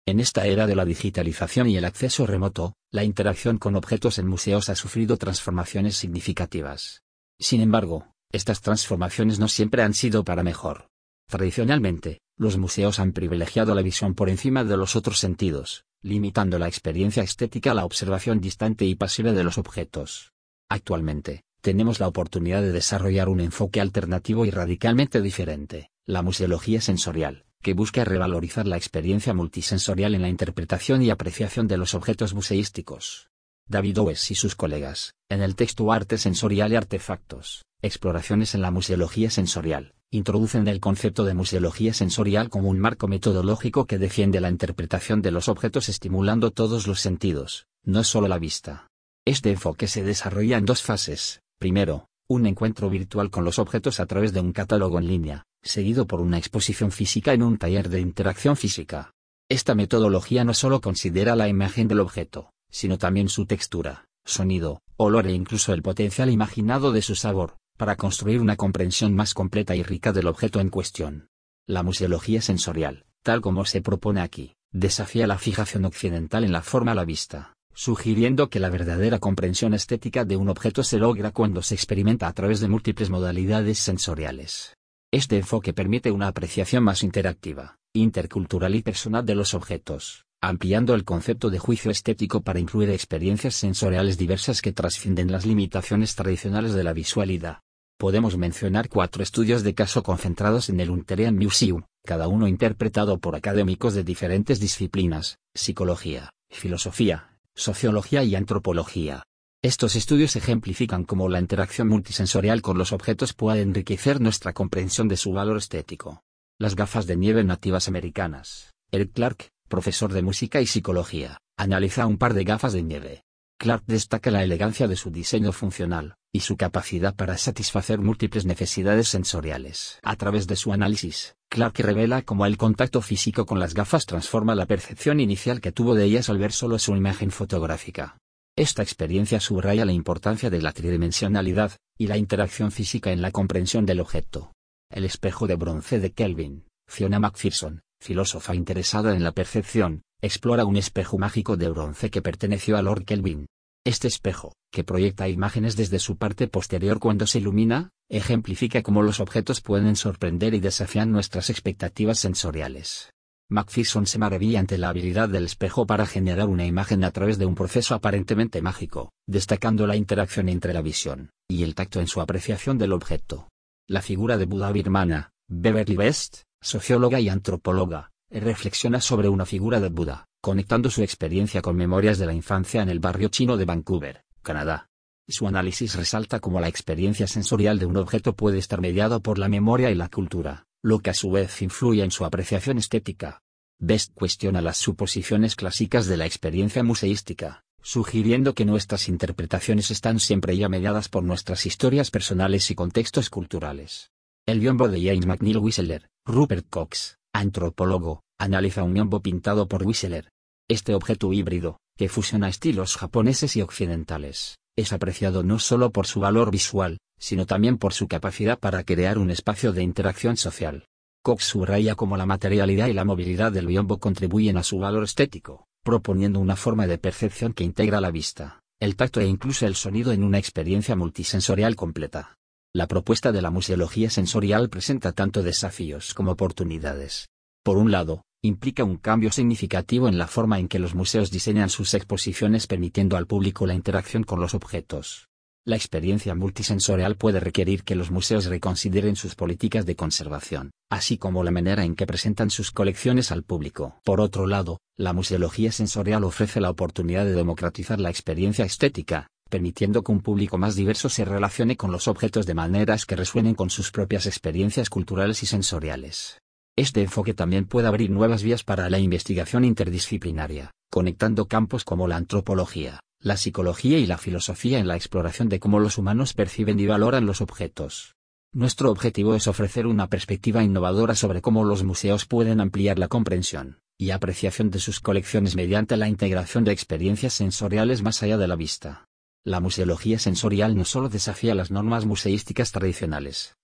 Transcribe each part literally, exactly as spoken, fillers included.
En esta era de la digitalización y el acceso remoto, la interacción con objetos en museos ha sufrido transformaciones significativas. Sin embargo, estas transformaciones no siempre han sido para mejor. Tradicionalmente, los museos han privilegiado la visión por encima de los otros sentidos, limitando la experiencia estética a la observación distante y pasiva de los objetos. Actualmente, tenemos la oportunidad de desarrollar un enfoque alternativo y radicalmente diferente, la museología sensorial, que busca revalorizar la experiencia multisensorial en la interpretación y apreciación de los objetos museísticos. David Owes y sus colegas, en el texto Arte sensorial y artefactos, exploraciones en la museología sensorial, introducen el concepto de museología sensorial como un marco metodológico que defiende la interpretación de los objetos estimulando todos los sentidos, no solo la vista. Este enfoque se desarrolla en dos fases. Primero, un encuentro virtual con los objetos a través de un catálogo en línea, seguido por una exposición física en un taller de interacción física. Esta metodología no solo considera la imagen del objeto, sino también su textura, sonido, olor e incluso el potencial imaginado de su sabor, para construir una comprensión más completa y rica del objeto en cuestión. La museología sensorial, tal como se propone aquí, desafía la fijación occidental en la forma a la vista, sugiriendo que la verdadera comprensión estética de un objeto se logra cuando se experimenta a través de múltiples modalidades sensoriales. Este enfoque permite una apreciación más interactiva, intercultural y personal de los objetos, ampliando el concepto de juicio estético para incluir experiencias sensoriales diversas que trascienden las limitaciones tradicionales de la visualidad. Podemos mencionar cuatro estudios de caso concentrados en el Hunterian Museum, cada uno interpretado por académicos de diferentes disciplinas: psicología, filosofía, sociología y antropología. Estos estudios ejemplifican cómo la interacción multisensorial con los objetos puede enriquecer nuestra comprensión de su valor estético. Las gafas de nieve nativas americanas. Eric Clark, profesor de música y psicología, analiza un par de gafas de nieve. Clark destaca la elegancia de su diseño funcional, y su capacidad para satisfacer múltiples necesidades sensoriales. A través de su análisis, Clark revela cómo el contacto físico con las gafas transforma la percepción inicial que tuvo de ellas al ver solo su imagen fotográfica. Esta experiencia subraya la importancia de la tridimensionalidad, y la interacción física en la comprensión del objeto. El espejo de bronce de Kelvin. Fiona McPherson, filósofa interesada en la percepción, explora un espejo mágico de bronce que perteneció a Lord Kelvin. Este espejo, que proyecta imágenes desde su parte posterior cuando se ilumina, ejemplifica cómo los objetos pueden sorprender y desafiar nuestras expectativas sensoriales. McPherson se maravilla ante la habilidad del espejo para generar una imagen a través de un proceso aparentemente mágico, destacando la interacción entre la visión y el tacto en su apreciación del objeto. La figura de Buda birmana. Beverly Best, socióloga y antropóloga, reflexiona sobre una figura de Buda, conectando su experiencia con memorias de la infancia en el barrio chino de Vancouver, Canadá. Su análisis resalta cómo la experiencia sensorial de un objeto puede estar mediada por la memoria y la cultura, lo que a su vez influye en su apreciación estética. Best cuestiona las suposiciones clásicas de la experiencia museística, sugiriendo que nuestras interpretaciones están siempre ya mediadas por nuestras historias personales y contextos culturales. El biombo de James McNeill Whistler. Rupert Cox, antropólogo, analiza un biombo pintado por Whistler. Este objeto híbrido, que fusiona estilos japoneses y occidentales, es apreciado no solo por su valor visual, sino también por su capacidad para crear un espacio de interacción social. Cox subraya cómo la materialidad y la movilidad del biombo contribuyen a su valor estético, proponiendo una forma de percepción que integra la vista, el tacto e incluso el sonido en una experiencia multisensorial completa. La propuesta de la museología sensorial presenta tanto desafíos como oportunidades. Por un lado, implica un cambio significativo en la forma en que los museos diseñan sus exposiciones, permitiendo al público la interacción con los objetos. La experiencia multisensorial puede requerir que los museos reconsideren sus políticas de conservación, así como la manera en que presentan sus colecciones al público. Por otro lado, la museología sensorial ofrece la oportunidad de democratizar la experiencia estética, permitiendo que un público más diverso se relacione con los objetos de maneras que resuenen con sus propias experiencias culturales y sensoriales. Este enfoque también puede abrir nuevas vías para la investigación interdisciplinaria, conectando campos como la antropología, la psicología y la filosofía en la exploración de cómo los humanos perciben y valoran los objetos. Nuestro objetivo es ofrecer una perspectiva innovadora sobre cómo los museos pueden ampliar la comprensión y apreciación de sus colecciones mediante la integración de experiencias sensoriales más allá de la vista. La museología sensorial no solo desafía las normas museísticas tradicionales,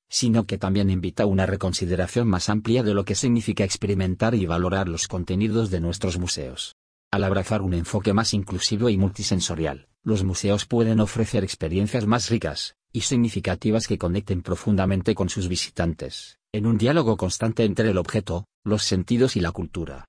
sino que también invita a una reconsideración más amplia de lo que significa experimentar y valorar los contenidos de nuestros museos. Al abrazar un enfoque más inclusivo y multisensorial, los museos pueden ofrecer experiencias más ricas y significativas que conecten profundamente con sus visitantes, en un diálogo constante entre el objeto, los sentidos y la cultura.